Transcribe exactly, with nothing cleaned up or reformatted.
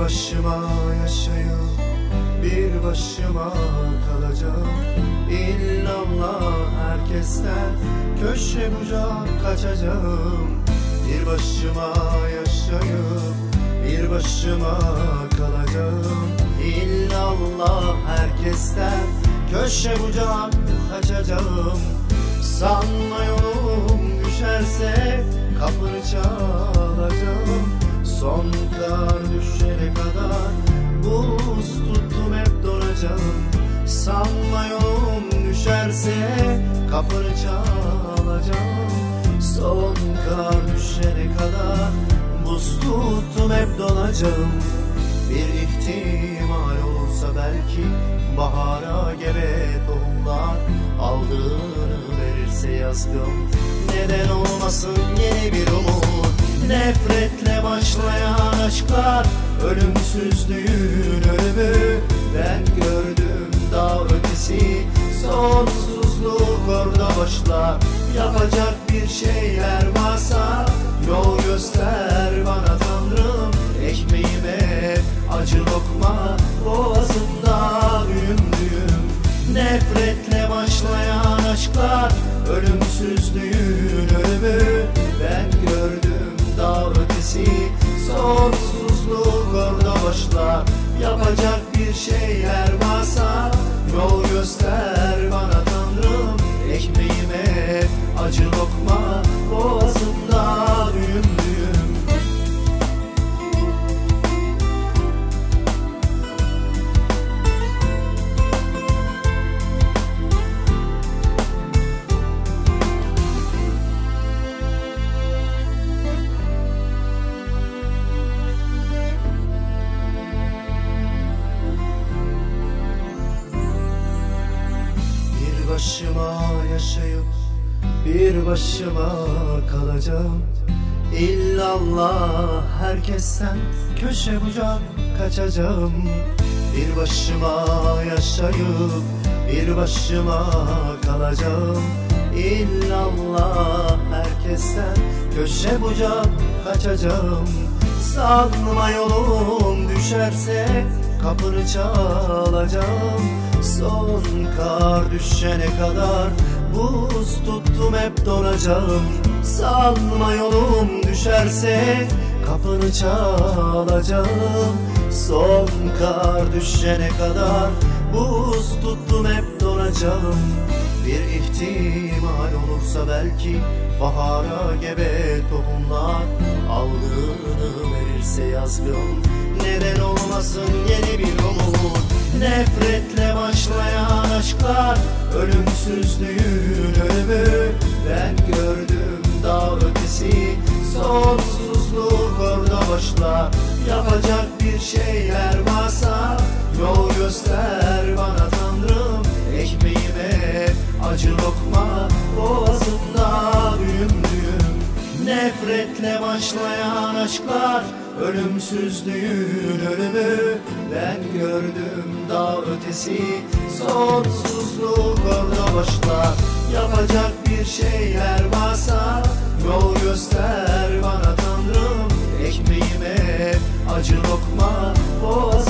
başıma yaşayıp bir başıma kalacağım. İllallah herkesten köşe bucak kaçacağım. Bir başıma yaşayıp bir başıma kalacağım. İllallah herkesten köşe bucak kaçacağım. Sanma yolum düşerse kapını çalacağım. Son kar düşene kadar buz tuttum hep donacağım. Sanma yolum düşerse kapını çalacağım. Son kar düşene kadar buz tuttum hep donacağım. Bir ihtimal olursa belki bahara gebe tohumlar aldığını verirse yazgım. Neden olmasın yeni bir umut? Nefretle başlayan aşklar ölümsüzlüğün ölümü. Ben gördüm dağ ötesi sonsuzluk orada başlar. Yapacak bir şeyler varsa yol göster bana Tanrım. Ekmeğime acı lokma boğazımda düğüm düğüm. Nefretle başlayan aşklar ölümsüzlüğün ölümü. Ben gördüm dağ ötesi sonsuzluk orada başlar. Yapacak bir şeyler varsa yol göster bana Tanrım. Ekmeğime acı lokma boğazımda düğüm düğüm. Bir başıma yaşayıp bir başıma kalacağım. İllallah herkesten köşe bucak kaçacağım. Bir başıma yaşayıp bir başıma kalacağım. İllallah herkesten köşe bucak kaçacağım. Sanma yolum düşerse kapını çalacağım. Son kar düşene kadar buz tuttum hep donacağım. Sanma yolum düşerse kapını çalacağım. Son kar düşene kadar buz tuttum hep donacağım. Bir ihtimal olursa belki bahara gebe tohumlar aldığını verirse yazgım. Neden olmasın yeni bir umut? Nefretle başlayan aşklar ölümsüzlüğün ölümü. Ben gördüm dağ ötesi sonsuzluk orada başlar. Yapacak bir şeyler varsa yol göster bana Tanrım. Ekmeğime acı lokma boğazımda düğüm düğüm. Nefretle başlayan aşklar ölümsüzlüğün ölümü. Ben gördüm dağ ötesi sonsuzluk orada başlar. Yapacak bir şeyler varsa yol göster bana Tanrım. Ekmeğime acı lokma boğazımda